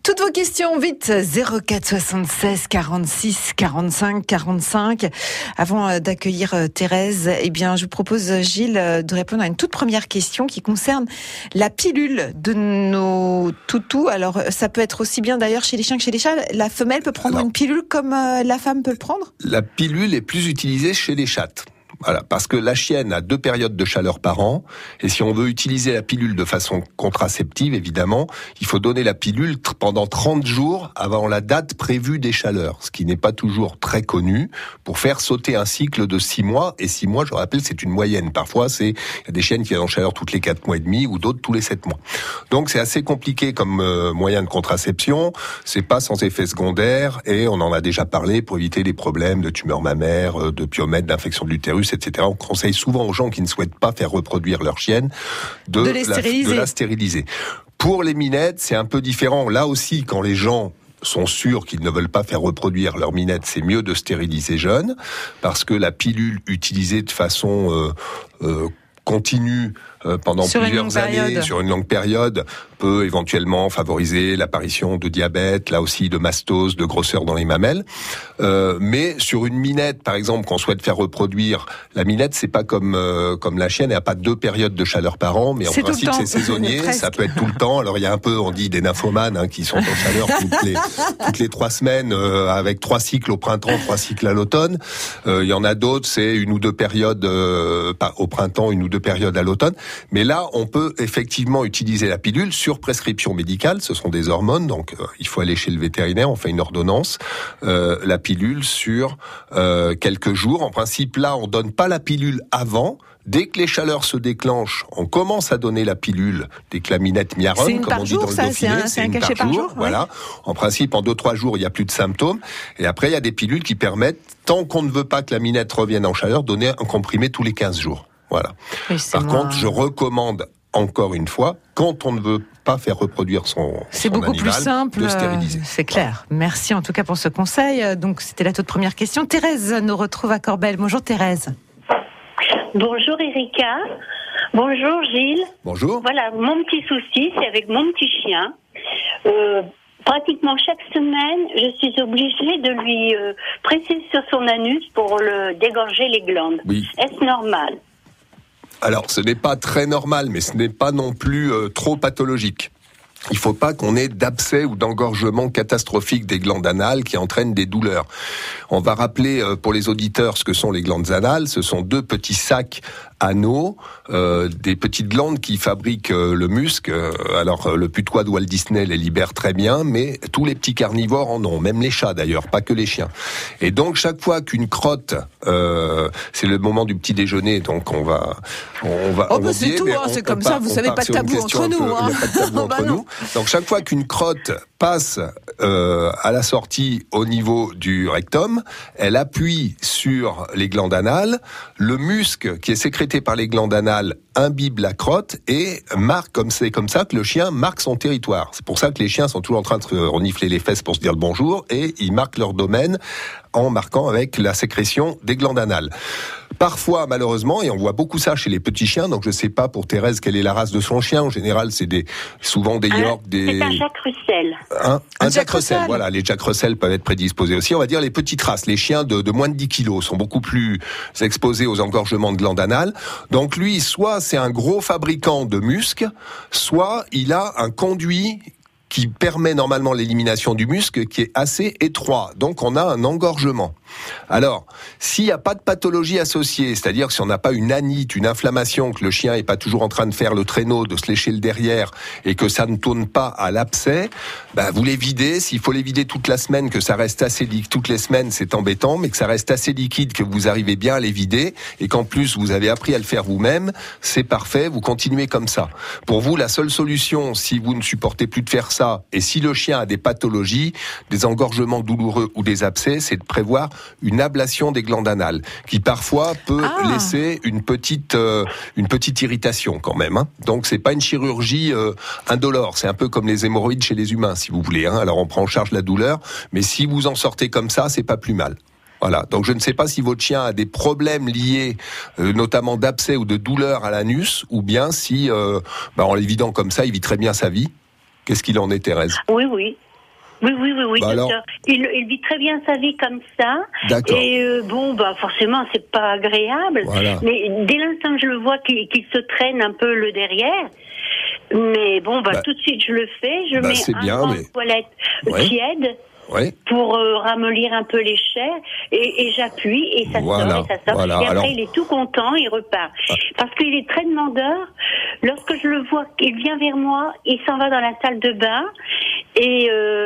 Toutes vos questions, vite, 04 76 46 45 45. Avant d'accueillir Thérèse, eh bien, je vous propose, Gilles, de répondre à une toute première question qui concerne la pilule de nos toutous. Alors, ça peut être aussi bien d'ailleurs chez les chiens que chez les chats. La femelle peut prendre une pilule comme la femme peut le prendre ? La pilule est plus utilisée chez les chattes. Voilà, parce que la chienne a 2 périodes de chaleur par an, et si on veut utiliser la pilule de façon contraceptive, évidemment, il faut donner la pilule pendant 30 jours avant la date prévue des chaleurs, ce qui n'est pas toujours très connu, pour faire sauter un cycle de 6 mois, et 6 mois, je rappelle, c'est une moyenne. Parfois, il y a des chiennes qui viennent en chaleur toutes les 4 mois et demi, ou d'autres tous les 7 mois. Donc c'est assez compliqué comme moyen de contraception, c'est pas sans effet secondaire, et on en a déjà parlé pour éviter les problèmes de tumeurs mammaires, de pyomètres, d'infection de l'utérus, etc. On conseille souvent aux gens qui ne souhaitent pas faire reproduire leur chienne de la stériliser. Pour les minettes, c'est un peu différent. Là aussi, quand les gens sont sûrs qu'ils ne veulent pas faire reproduire leur minette, c'est mieux de stériliser jeune, parce que la pilule utilisée de façon continue pendant plusieurs années, sur une longue période, peut éventuellement favoriser l'apparition de diabète, là aussi de mastose, de grosseur dans les mamelles. Mais sur une minette, par exemple, qu'on souhaite faire reproduire, la minette, c'est pas comme la chienne, elle n'a pas 2 périodes de chaleur par an, mais en principe c'est saisonnier, ça peut être tout le temps. Alors il y a un peu, on dit des nymphomanes qui sont en chaleur toutes les 3 semaines, avec 3 cycles au printemps, 3 cycles à l'automne. Il y en a d'autres, c'est 1 ou 2 périodes au printemps, 1 ou 2 périodes à l'automne. Mais là, on peut effectivement utiliser la pilule sur prescription médicale. Ce sont des hormones, donc il faut aller chez le vétérinaire. On fait une ordonnance. La pilule sur quelques jours. En principe, là, on donne pas la pilule avant. Dès que les chaleurs se déclenchent, on commence à donner la pilule dès que la minette miaronne, comme on dit dans le Dauphiné. C'est un cachet par jour. Voilà. En principe, en 2-3 jours, il n'y a plus de symptômes. Et après, il y a des pilules qui permettent, tant qu'on ne veut pas que la minette revienne en chaleur, donner un comprimé tous les 15 jours. Voilà. Par contre, je recommande encore une fois, quand on ne veut pas faire reproduire son c'est beaucoup animal, plus simple, de stériliser. C'est clair. Merci en tout cas pour ce conseil. Donc c'était la toute première question. Thérèse nous retrouve à Corbel. Bonjour Thérèse. Bonjour Erika. Bonjour Gilles. Bonjour. Voilà, mon petit souci, c'est avec mon petit chien. Pratiquement chaque semaine, je suis obligée de lui presser sur son anus pour le dégorger les glandes. Oui. Est-ce normal ? Alors, ce n'est pas très normal, mais ce n'est pas non plus trop pathologique. Il ne faut pas qu'on ait d'abcès ou d'engorgement catastrophique des glandes anales qui entraînent des douleurs. On va rappeler pour les auditeurs ce que sont les glandes anales. Ce sont 2 petits sacs anneaux, des petites glandes qui fabriquent le musc. Alors le putois de Walt Disney les libère très bien, mais tous les petits carnivores en ont, même les chats d'ailleurs, pas que les chiens. Et donc chaque fois qu'une crotte, c'est le moment du petit déjeuner, donc on va c'est tout, c'est comme ça, vous savez, pas de tabou entre nous. Il n'y a pas de tabou entre nous. Donc chaque fois qu'une crotte passe à la sortie au niveau du rectum, elle appuie sur les glandes anales, le musc qui est sécrété par les glandes anales imbibe la crotte et marque, c'est comme ça que le chien marque son territoire. C'est pour ça que les chiens sont toujours en train de se renifler les fesses pour se dire le bonjour, et ils marquent leur domaine en marquant avec la sécrétion des glandes anales. Parfois, malheureusement, et on voit beaucoup ça chez les petits chiens, donc je ne sais pas pour Thérèse quelle est la race de son chien. En général, c'est souvent des York, c'est un Jack Russell. Un Jack Russell, voilà. Les Jack Russell peuvent être prédisposés aussi. On va dire les petites races, les chiens de moins de 10 kilos sont beaucoup plus exposés aux engorgements de glandes anales. Donc lui, soit c'est un gros fabricant de musc, soit il a un conduit qui permet normalement l'élimination du muscle, qui est assez étroit. Donc on a un engorgement. Alors, s'il n'y a pas de pathologie associée, c'est-à-dire que si on n'a pas une anite, une inflammation, que le chien n'est pas toujours en train de faire le traîneau, de se lécher le derrière, et que ça ne tourne pas à l'abcès, vous les videz. S'il faut les vider toute la semaine, que ça reste assez liquide, toutes les semaines, c'est embêtant, mais que ça reste assez liquide, que vous arrivez bien à les vider, et qu'en plus vous avez appris à le faire vous-même, c'est parfait, vous continuez comme ça. Pour vous, la seule solution, si vous ne supportez plus de faire ça, et si le chien a des pathologies, des engorgements douloureux ou des abcès, c'est de prévoir une ablation des glandes anales, qui parfois peut laisser une petite irritation quand même. Donc c'est pas une chirurgie indolore, c'est un peu comme les hémorroïdes chez les humains, si vous voulez. Alors on prend en charge la douleur, mais si vous en sortez comme ça, c'est pas plus mal. Voilà. Donc je ne sais pas si votre chien a des problèmes liés, notamment d'abcès ou de douleur à l'anus, ou bien si, en l'évidant comme ça, il vit très bien sa vie. Qu'est-ce qu'il en est, Thérèse ? Oui. Oui, Bah docteur. Il vit très bien sa vie comme ça. D'accord. Et forcément, c'est pas agréable. Voilà. Mais dès l'instant que je le vois qu'il se traîne un peu le derrière, mais tout de suite je le fais. Je mets un toilette tiède. Ouais. Pour ramollir un peu les chairs et j'appuie et ça sort. Et après il est tout content, il repart. Parce qu'il est très demandeur. Lorsque je le vois, il vient vers moi, il s'en va dans la salle de bain et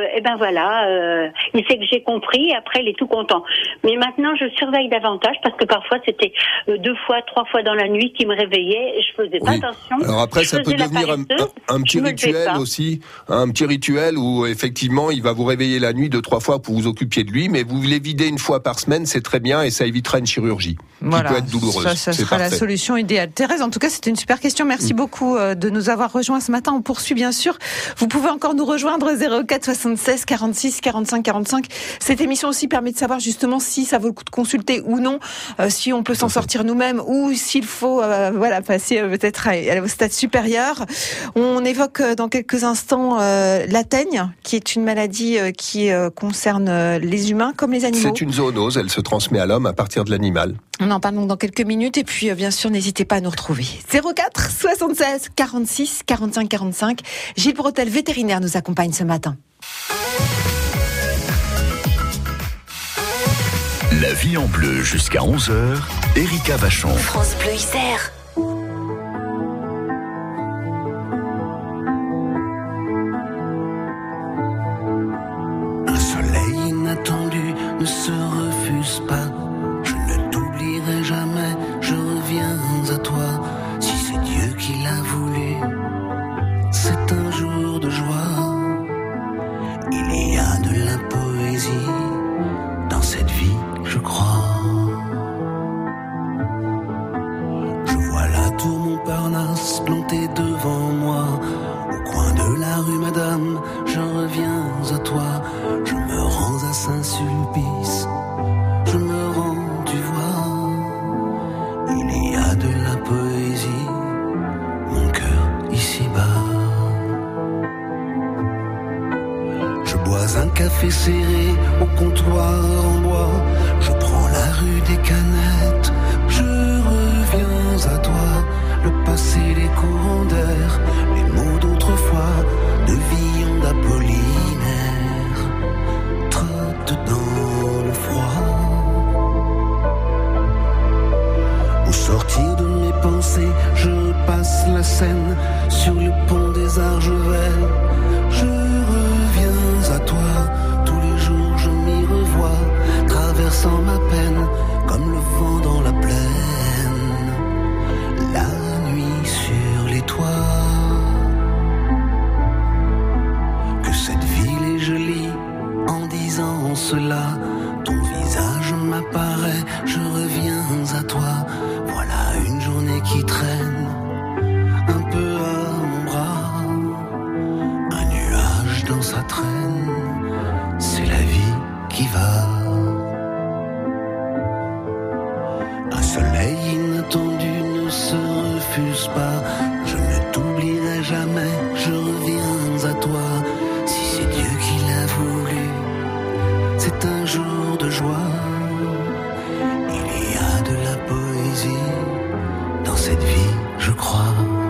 il sait que j'ai compris et après il est tout content. Mais maintenant je surveille davantage parce que parfois c'était 2 fois, 3 fois dans la nuit qu'il me réveillait et je faisais pas attention. Alors après ça peut devenir un petit rituel aussi, un petit rituel où effectivement il va vous réveiller la nuit 2-3 fois pour vous occuper de lui, mais vous les videz 1 fois par semaine, c'est très bien et ça évitera une chirurgie qui peut être douloureuse. Ça sera la solution idéale. Thérèse, en tout cas, c'était une super question. Merci beaucoup de nous avoir rejoints ce matin. On poursuit bien sûr. Vous pouvez encore nous rejoindre 04 76 46 45 45. Cette émission aussi permet de savoir justement si ça vaut le coup de consulter ou non, si on peut s'en sortir nous-mêmes ou s'il faut passer peut-être au stade supérieur. On évoque dans quelques instants la teigne, qui est une maladie qui concerne les humains comme les animaux. C'est une zoonose, elle se transmet à l'homme à partir de l'animal. On en parle donc dans quelques minutes et puis bien sûr n'hésitez pas à nous retrouver. 04 76 46 45 45. Gilles Bretel, vétérinaire, nous accompagne ce matin. La vie en bleu jusqu'à 11h, Erika Vachon. France Bleu Isère. Un soleil inattendu ne se refuse pas. Je ne t'oublierai jamais, je reviens à toi. Si c'est Dieu qui l'a voulu, c'est un jour de joie. Il y a de la poésie dans cette vie, je crois. Je vois la tour Montparnasse plantée devant moi. Au coin de la rue Madame, je reviens à toi. Je me rends à Saint-Sulpice, je me rends, tu vois. Il y a de la poésie, mon cœur ici-bas. Je bois un café serré au comptoir en bois. Je prends la rue des Canettes, je reviens à toi. Le passé, les courants d'air, les mots d'autrefois, de Villon d'Apollinaire, trottent dans le froid. Au sortir de mes pensées, je passe la Seine, sur le pont des Argevelles. Je reviens à toi, tous les jours je m'y revois, traversant ma peine, comme le vent dans la plaine. La nuit sur les toits, que cette ville est jolie en disant cela. Ton visage m'apparaît, je reviens à toi. Voilà une journée qui traîne un peu à mon bras. Un nuage dans sa traîne, c'est la vie qui va. Un soleil inattendu ne se refuse pas. Je ne t'oublierai jamais, je reviens à toi. Si c'est Dieu qui l'a voulu, c'est un jour de joie. Il y a de la poésie dans cette vie, je crois.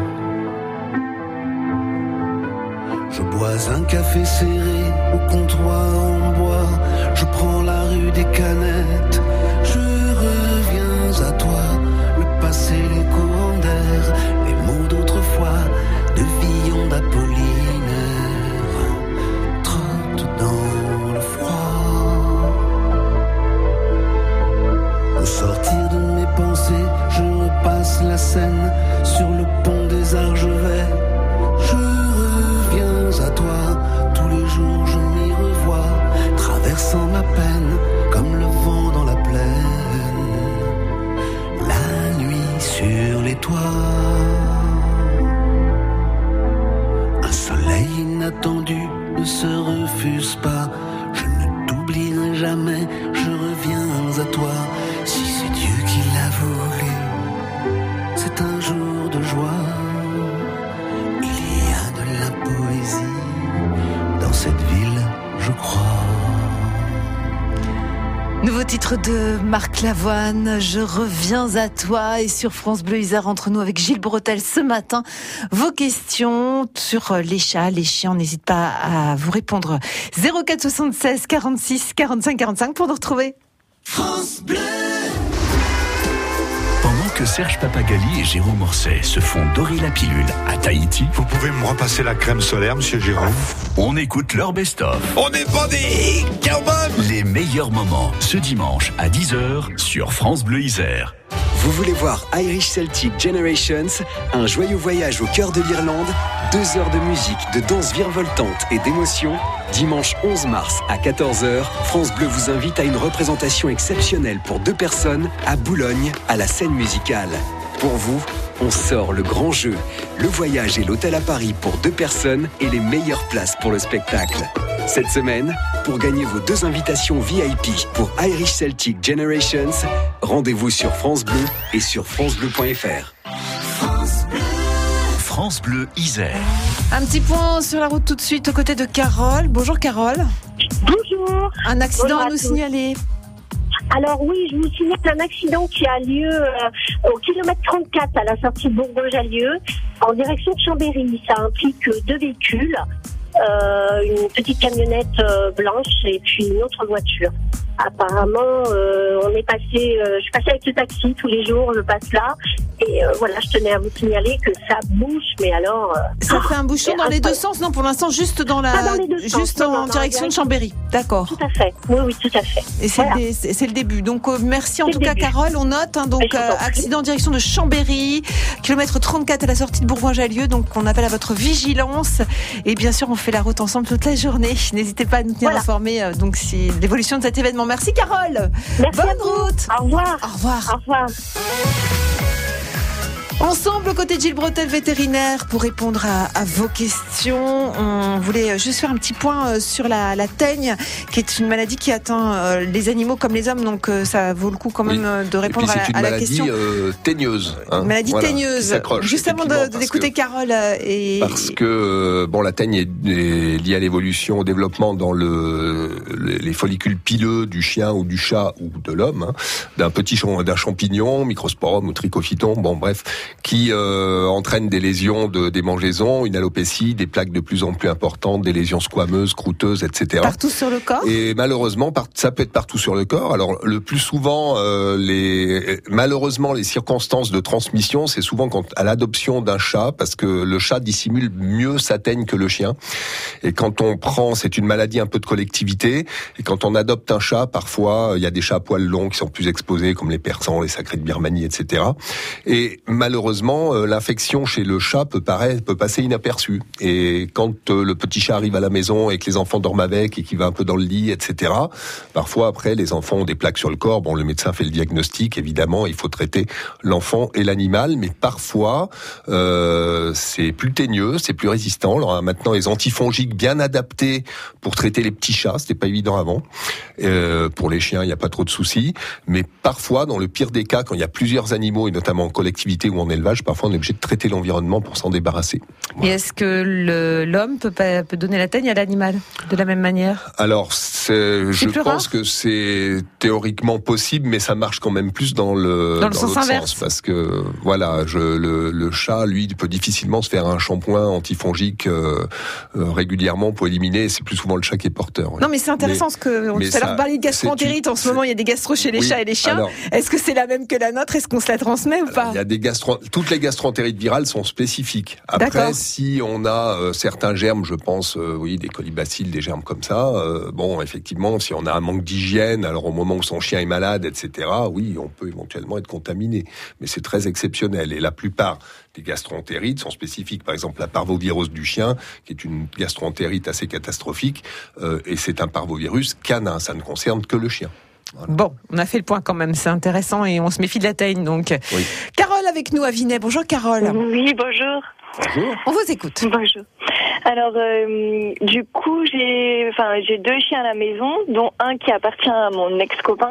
Je bois un café serré au comptoir en bois. Je prends la rue des Canettes, je reviens à toi. Le passé, les courants d'air, les mots d'autrefois, de Villon d'Apollinaire, trottent dans le froid. Au sortir de mes pensées, je repasse la Seine, sur le pont des Argevelles. Je reviens à toi, tous les jours je m'y revois, traversant ma peine, comme le vent dans la plaine. La nuit sur les toits, un soleil inattendu ne se refuse pas. Je ne t'oublierai jamais, je reviens à toi. Si c'est Dieu qui l'a voulu, c'est un jour de joie. Il y a de la poésie dans cette ville, je crois. Nouveau titre de Marc Lavoine, Je reviens à toi, et sur France Bleu Isère, entre nous avec Gilles Bretel ce matin. Vos questions sur les chats, les chiens, on n'hésite pas à vous répondre. 04 76 46 45 45 pour nous retrouver. France Bleu. Pendant que Serge Papagali et Jérôme Orsay se font dorer la pilule à Tahiti, Vous pouvez me repasser la crème solaire, monsieur Jérôme? on écoute leur best-of. On n'est pas des cowboys! Les meilleurs moments, ce dimanche à 10h sur France Bleu Isère. Vous voulez voir Irish Celtic Generations, un joyeux voyage au cœur de l'Irlande, 2 heures de musique, de danse virevoltante et d'émotion. Dimanche 11 mars à 14h, France Bleu vous invite à une représentation exceptionnelle pour 2 personnes à Boulogne, à la scène musicale. Pour vous, on sort le grand jeu, le voyage et l'hôtel à Paris pour 2 personnes et les meilleures places pour le spectacle. Cette semaine, pour gagner vos 2 invitations VIP pour Irish Celtic Generations, rendez-vous sur France Bleu et sur francebleu.fr. France Bleu Isère. Un petit point sur la route tout de suite aux côtés de Carole. Bonjour Carole. Bonjour. Un accident Bonjour à à nous tous. signaler. Alors oui, je vous signale un accident qui a lieu au kilomètre 34 à la sortie de Bourgoin-Jallieu en direction de Chambéry. Ça implique 2 véhicules, une petite camionnette blanche et puis une autre voiture. Apparemment, on est passé, je passe avec le taxi tous les jours, je passe là et voilà, je tenais à vous signaler que ça bouge, mais alors Ça fait un bouchon c'est dans les 2 incroyable. sens, non, pour l'instant juste dans Pas dans les deux sens, juste non, en non, direction de Chambéry. D'accord. Tout à fait. Oui, tout à fait. Et c'est Voilà. c'est le début. Donc merci en C'est tout le cas début. Carole, on note hein, donc Je vous en prie. accident en direction de Chambéry, kilomètre 34 à la sortie de Bourgoin-Jallieu. Donc on appelle à votre vigilance et bien sûr on fait la route ensemble toute la journée. N'hésitez pas à nous tenir Voilà. informés donc si l'évolution de cet événement. Merci Carole. Merci Bonne à vous. route. Au revoir. Au revoir. Au revoir. Ensemble, aux côtés de Gilles Bretel, vétérinaire, pour répondre à vos questions. On voulait juste faire un petit point sur la teigne, qui est une maladie qui atteint les animaux comme les hommes. Donc, ça vaut le coup quand même de répondre et puis, à la question. C'est une maladie teigneuse. Une maladie Voilà, teigneuse. qui s'accroche, Juste avant effectivement, d'écouter Carole. Parce que la teigne est liée à l'évolution, au développement dans les follicules pileux du chien ou du chat ou de l'homme, d'un champignon, Microsporum ou Trichophyton, bon bref, qui entraîne des lésions de démangeaison, une alopécie, des plaques de plus en plus importantes, des lésions squameuses, croûteuses, etc. Partout sur le corps. Et malheureusement, ça peut être partout sur le corps. Alors le plus souvent, malheureusement, les circonstances de transmission, c'est souvent à l'adoption d'un chat, parce que le chat dissimule mieux sa teigne que le chien. Et quand on prend, c'est une maladie un peu de collectivité. Et quand on adopte un chat, parfois, il y a des chats à poils longs qui sont plus exposés, comme les persans, les sacrés de Birmanie, etc. Et malheureusement, l'infection chez le chat peut passer inaperçue. Et quand le petit chat arrive à la maison et que les enfants dorment avec et qu'il va un peu dans le lit, etc., parfois après, les enfants ont des plaques sur le corps. Bon, le médecin fait le diagnostic, évidemment, il faut traiter l'enfant et l'animal, mais parfois, c'est plus teigneux, c'est plus résistant. Alors, maintenant, les antifongiques bien adaptés pour traiter les petits chats, c'était pas évident avant. Pour les chiens, il n'y a pas trop de soucis, mais parfois, dans le pire des cas, quand il y a plusieurs animaux, et notamment en collectivité ou en élevage, parfois on est obligé de traiter l'environnement pour s'en débarrasser. Et est-ce que l'homme peut donner la teigne à l'animal de la même manière? Alors, je pense que c'est théoriquement possible, mais ça marche quand même plus dans le sens inverse. parce que voilà, le chat, lui, peut difficilement se faire un shampoing antifongique régulièrement pour éliminer. C'est plus souvent le chat qui est porteur. Ouais. Non, mais c'est intéressant parce que tout à l'heure parlait de gastroentérite. En ce moment, il y a des gastro chez les chats et les chiens. Alors, est-ce que c'est la même que la nôtre? Est-ce qu'on se la transmet ou pas? Il y a des toutes les gastroentérites virales sont spécifiques. Après, si on a certains germes, je pense, des colibacilles, des germes comme ça, effectivement, si on a un manque d'hygiène, alors au moment où son chien est malade, etc., oui, on peut éventuellement être contaminé. Mais c'est très exceptionnel. Et la plupart des gastroentérites sont spécifiques. Par exemple, la parvovirose du chien, qui est une gastroentérite assez catastrophique, et c'est un parvovirus canin. Ça ne concerne que le chien. Voilà. Bon, on a fait le point quand même, c'est intéressant et on se méfie de la teigne donc. Oui. Carole avec nous à Vinay. Bonjour Carole. Oui, bonjour. Bonjour. On vous écoute. Bonjour. Alors, du coup, j'ai 2 chiens à la maison, dont un qui appartient à mon ex-copain.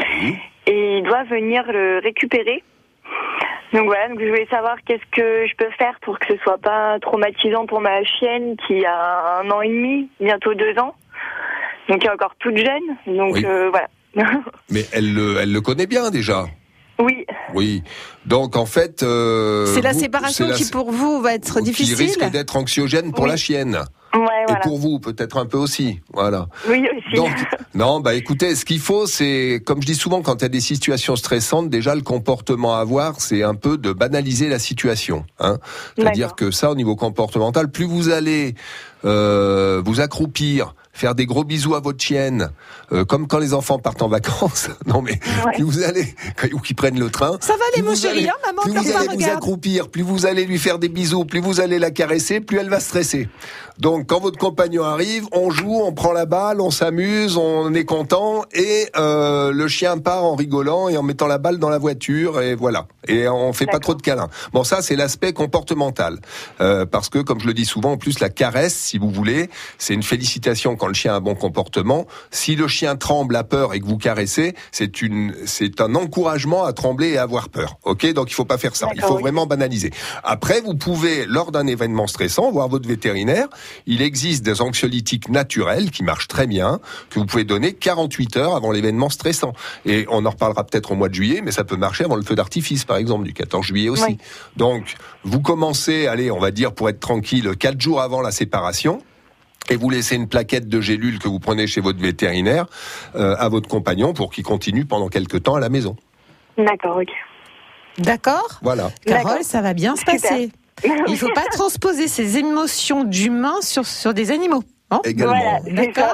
Et il doit venir le récupérer. Donc voilà, je voulais savoir qu'est-ce que je peux faire pour que ce soit pas traumatisant pour ma chienne qui a 1 an et demi, bientôt 2 ans. Donc, elle est encore toute jeune. Donc, voilà. Mais elle le connaît bien déjà. Oui. Oui. Donc en fait, c'est la séparation qui pour vous va être difficile. Qui risque d'être anxiogène pour la chienne. Ouais, et pour vous, peut-être un peu aussi. Voilà. Oui, aussi. Donc, non, écoutez, ce qu'il faut, c'est, comme je dis souvent, quand il y a des situations stressantes, déjà, le comportement à avoir, c'est un peu de banaliser la situation. Hein. C'est-à-dire que ça, au niveau comportemental, plus vous allez vous accroupir, faire des gros bisous à votre chienne, comme quand les enfants partent en vacances. Non mais plus vous allez, ou qu'ils prennent le train. Ça va aller mon chéri, hein, maman. Plus vous allez vous accroupir, plus vous allez lui faire des bisous, plus vous allez la caresser, plus elle va stresser. Donc quand votre compagnon arrive, on joue, on prend la balle, on s'amuse, on est content et le chien part en rigolant et en mettant la balle dans la voiture et voilà. Et on fait pas trop de câlins. Bon, ça c'est l'aspect comportemental, parce que comme je le dis souvent, en plus la caresse, si vous voulez, c'est une félicitation quand le chien a un bon comportement. Si le chien tremble, a peur et que vous caressez, c'est un encouragement à trembler et à avoir peur. Ok, donc il faut pas faire ça. Il faut vraiment banaliser. Après, vous pouvez, lors d'un événement stressant, voir votre vétérinaire. Il existe des anxiolytiques naturels qui marchent très bien, que vous pouvez donner 48 heures avant l'événement stressant. Et on en reparlera peut-être au mois de juillet, mais ça peut marcher avant le feu d'artifice, par exemple, du 14 juillet aussi. Oui. Donc, vous commencez, allez, on va dire, pour être tranquille, 4 jours avant la séparation. Et vous laissez une plaquette de gélules que vous prenez chez votre vétérinaire à votre compagnon pour qu'il continue pendant quelques temps à la maison. D'accord, ok. D'accord. Voilà. Carole, ça va bien se passer. Il ne faut pas transposer ses émotions d'humain sur des animaux. Hein également. Voilà, d'accord.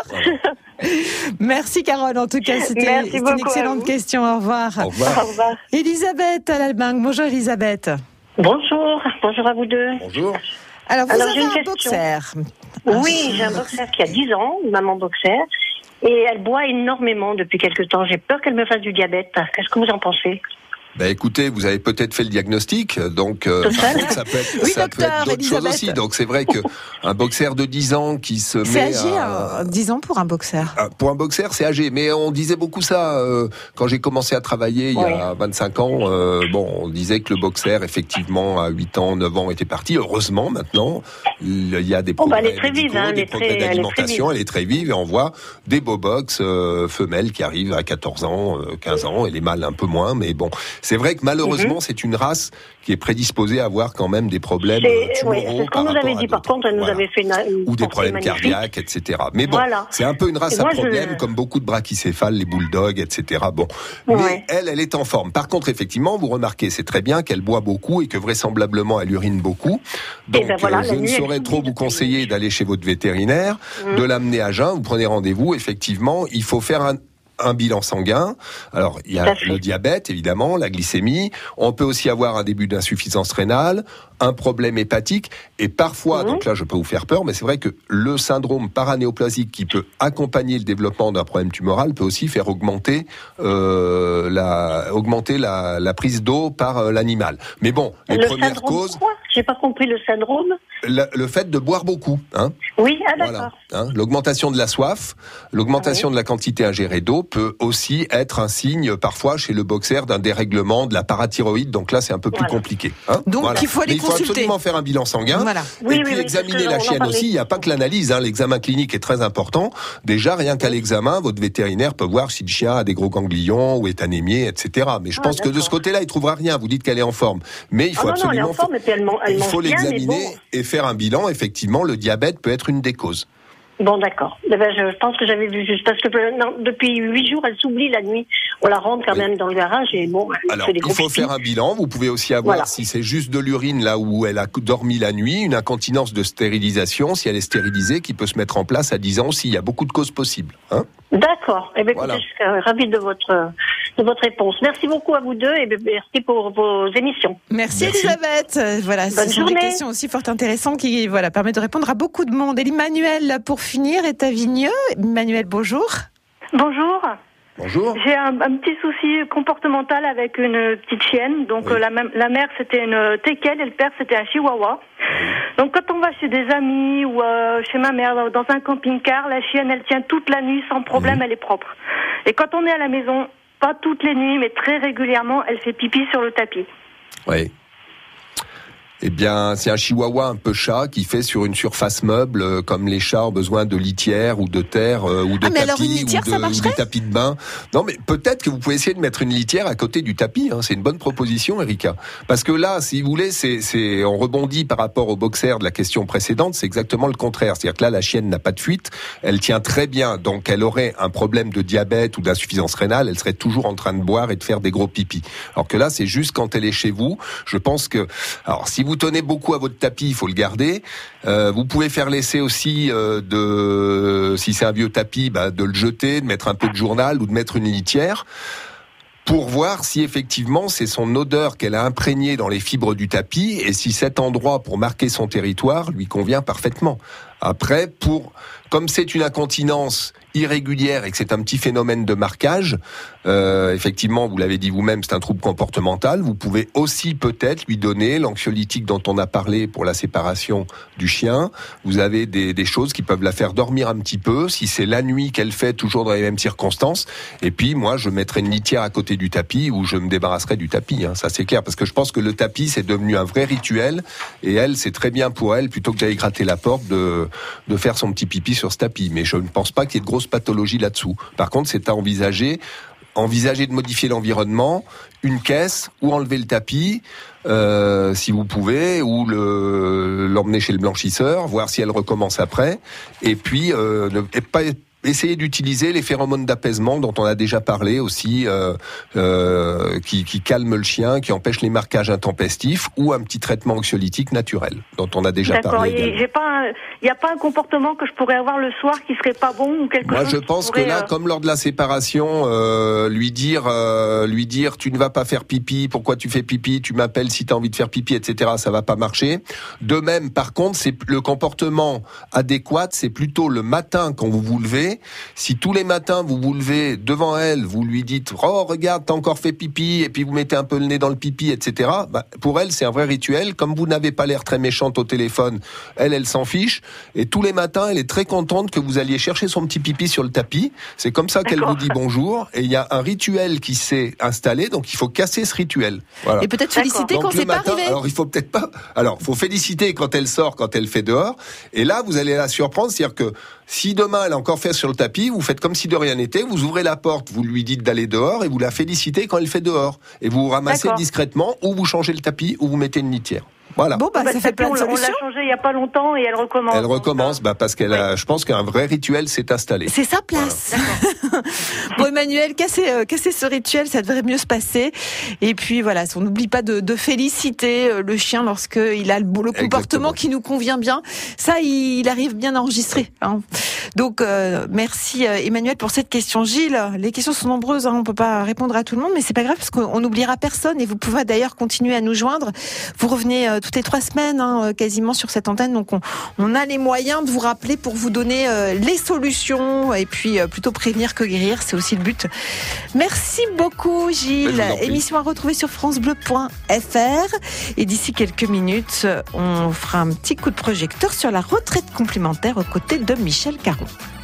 Merci Carole, en tout cas, c'était une excellente question. Au revoir. Au revoir. Au revoir. Elisabeth à l'Albingue. Bonjour Elisabeth. Bonjour à vous deux. Bonjour. Alors, vous avez un boxer. Oui, j'ai un boxer qui a 10 ans, une maman boxer, et elle boit énormément depuis quelque temps. J'ai peur qu'elle me fasse du diabète. Qu'est-ce que vous en pensez ? Écoutez, vous avez peut-être fait le diagnostic, donc ça peut être, oui, ça peut être d'autres choses aussi. Donc c'est vrai que un boxer de 10 ans qui se c'est met âgé, 10 ans pour un boxer. Pour un boxer, c'est âgé. Mais on disait beaucoup ça quand j'ai commencé à travailler il y a 25 ans. On disait que le boxer, effectivement, à 8 ans, 9 ans, était parti. Heureusement, maintenant, il y a des progrès elle est très vive, des progrès d'alimentation. Elle est très vive et on voit des beaux box femelles qui arrivent à 14 ans, 15 ans et les mâles un peu moins. Mais bon, c'est vrai que malheureusement, c'est une race qui est prédisposée à avoir quand même des problèmes tumoraux. C'est ce qu'on nous avait dit. Par contre, elle nous avait fait ou des problèmes cardiaques, etc. Mais bon, c'est un peu une race à problème, comme beaucoup de brachycéphales, les bulldogs, etc. Bon, mais elle est en forme. Par contre, effectivement, vous remarquez, c'est très bien qu'elle boit beaucoup et que vraisemblablement elle urine beaucoup. Donc, je ne saurais trop vous conseiller d'aller chez votre vétérinaire, de l'amener à jeun. Vous prenez rendez-vous. Effectivement, il faut faire un bilan sanguin. Alors, il y a le diabète, évidemment, la glycémie. On peut aussi avoir un début d'insuffisance rénale, un problème hépatique, et parfois, donc là, je peux vous faire peur, mais c'est vrai que le syndrome paranéoplasique qui peut accompagner le développement d'un problème tumoral peut aussi faire augmenter la prise d'eau par l'animal. Mais bon, les premières causes... J'ai pas compris le syndrome. Le fait de boire beaucoup, hein. Oui, d'accord. Voilà, l'augmentation de la soif, l'augmentation de la quantité ingérée d'eau peut aussi être un signe parfois chez le boxer d'un dérèglement de la parathyroïde. Donc là, c'est un peu plus compliqué. Hein, donc il faut aller consulter. Il faut absolument faire un bilan sanguin. Et puis examiner la chienne aussi. Il n'y a pas que l'analyse. Hein. L'examen clinique est très important. Déjà, rien qu'à l'examen, votre vétérinaire peut voir si le chien a des gros ganglions ou est anémié, etc. Mais je pense que de ce côté-là, il trouvera rien. Vous dites qu'elle est en forme, mais il faut absolument. Il faut l'examiner et faire un bilan. Effectivement, le diabète peut être une des causes. Bon, d'accord. Je pense que j'avais vu juste parce que depuis 8 jours, elle s'oublie la nuit. On la rentre quand même dans le garage et bon. Alors, il faut faire un bilan. Vous pouvez aussi avoir, si c'est juste de l'urine là où elle a dormi la nuit, une incontinence de stérilisation, si elle est stérilisée, qui peut se mettre en place à 10 ans aussi. Il y a beaucoup de causes possibles. Hein. D'accord. Eh bien, écoutez, je suis ravie de votre réponse. Merci beaucoup à vous deux et merci pour vos émissions. Merci. Elisabeth. Voilà, ce sont des questions aussi fort intéressantes qui permettent de répondre à beaucoup de monde. Et Emmanuel, pour finir, est à Vigneux. Emmanuel, bonjour. Bonjour. Bonjour. J'ai un petit souci comportemental avec une petite chienne. Donc la mère c'était une teckel et le père c'était un chihuahua. Donc quand on va chez des amis ou chez ma mère dans un camping-car, la chienne elle tient toute la nuit sans problème, elle est propre. Et quand on est à la maison, pas toutes les nuits mais très régulièrement, elle fait pipi sur le tapis. Oui. Eh bien, c'est un chihuahua un peu chat qui fait sur une surface meuble, comme les chats ont besoin de litière ou de terre ou de tapis ou du tapis de bain. Non, mais peut-être que vous pouvez essayer de mettre une litière à côté du tapis. C'est une bonne proposition, Erika. Parce que là, si vous voulez, on rebondit par rapport au boxer de la question précédente. C'est exactement le contraire. C'est-à-dire que là, la chienne n'a pas de fuite. Elle tient très bien. Donc, elle aurait un problème de diabète ou d'insuffisance rénale. Elle serait toujours en train de boire et de faire des gros pipis. Alors que là, c'est juste quand elle est chez vous. Je pense que, alors, si vous tenez beaucoup à votre tapis, il faut le garder. Vous pouvez faire l'essai aussi si c'est un vieux tapis, de le jeter, de mettre un peu de journal ou de mettre une litière pour voir si effectivement c'est son odeur qu'elle a imprégnée dans les fibres du tapis et si cet endroit pour marquer son territoire lui convient parfaitement. Après, comme c'est une incontinence irrégulière et que c'est un petit phénomène de marquage, effectivement, vous l'avez dit vous-même, c'est un trouble comportemental. Vous pouvez aussi peut-être lui donner l'anxiolytique dont on a parlé pour la séparation du chien. Vous avez des choses qui peuvent la faire dormir un petit peu, si c'est la nuit qu'elle fait, toujours dans les mêmes circonstances. Et puis, moi, je mettrai une litière à côté du tapis ou je me débarrasserai du tapis. Ça, c'est clair, parce que je pense que le tapis, c'est devenu un vrai rituel. Et elle, c'est très bien pour elle, plutôt que d'aller gratter la porte, de faire son petit pipi sur ce tapis. Mais je ne pense pas qu'il y ait de grosses pathologies là-dessous. Par contre, c'est à envisager de modifier l'environnement, une caisse, ou enlever le tapis, si vous pouvez, ou l'emmener chez le blanchisseur, voir si elle recommence après, et puis essayer d'utiliser les phéromones d'apaisement dont on a déjà parlé aussi, qui calment le chien, qui empêchent les marquages intempestifs, ou un petit traitement anxiolytique naturel dont on a déjà parlé. D'accord, il n'y a pas un comportement que je pourrais avoir le soir qui serait pas bon ou quelque chose. Moi, je pense que là, comme lors de la séparation, lui dire, tu ne vas pas faire pipi, pourquoi tu fais pipi, tu m'appelles si tu as envie de faire pipi, etc., ça va pas marcher. De même, par contre, c'est le comportement adéquat, c'est plutôt le matin quand vous vous levez. Si tous les matins vous vous levez devant elle, vous lui dites « Oh, regarde, t'as encore fait pipi » et puis vous mettez un peu le nez dans le pipi, etc. Pour elle, c'est un vrai rituel. Comme vous n'avez pas l'air très méchante au téléphone, elle s'en fiche. Et tous les matins, elle est très contente que vous alliez chercher son petit pipi sur le tapis. C'est comme ça qu'elle vous dit bonjour. Et il y a un rituel qui s'est installé, donc il faut casser ce rituel. Voilà. Et peut-être féliciter quand c'est pas arrivé. Alors, il faut peut-être pas... Alors, faut féliciter quand elle sort, quand elle fait dehors. Et là, vous allez la surprendre, c'est-à-dire que si demain elle a encore fait sur le tapis, vous faites comme si de rien n'était, vous ouvrez la porte, vous lui dites d'aller dehors et vous la félicitez quand elle fait dehors. Et vous ramassez discrètement, ou vous changez le tapis, ou vous mettez une litière. Voilà. Bon, ça fait plein de solutions. On l'a changé il y a pas longtemps et elle recommence. Elle recommence, parce qu'elle a, je pense qu'un vrai rituel s'est installé. C'est sa place. Voilà. Bon, Emmanuel, casser ce rituel, ça devrait mieux se passer. Et puis voilà, on n'oublie pas de féliciter le chien lorsqu'il a le comportement qui nous convient bien. Ça, il arrive bien à enregistrer. Donc, merci Emmanuel pour cette question. Gilles, les questions sont nombreuses, on peut pas répondre à tout le monde, mais c'est pas grave parce qu'on n'oubliera personne. Et vous pouvez d'ailleurs continuer à nous joindre. Vous revenez toutes les 3 semaines, quasiment sur cette antenne. Donc, on a les moyens de vous rappeler pour vous donner les solutions et puis plutôt prévenir que guérir. C'est aussi le but. Merci beaucoup, Gilles. Émission à retrouver sur francebleu.fr. Et d'ici quelques minutes, on fera un petit coup de projecteur sur la retraite complémentaire aux côtés de Michel Caron.